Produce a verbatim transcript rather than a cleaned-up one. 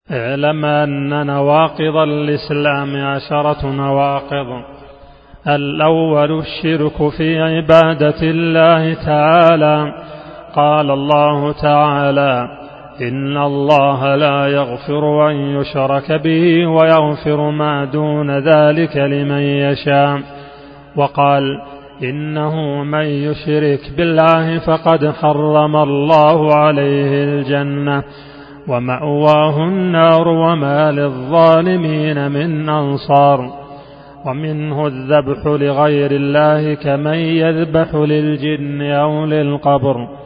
اعلم أن نواقض الإسلام عشرة نواقض. الأول الشرك في عبادة الله تعالى. قال الله تعالى: إن الله لا يغفر أن يشرك به ويغفر ما دون ذلك لمن يشاء. وقال: إنه من يشرك بالله فقد حرم الله عليه الجنة ومأواه النار وما للظالمين من أنصار. ومنه الذبح لغير الله كمن يذبح للجن أو للقبر.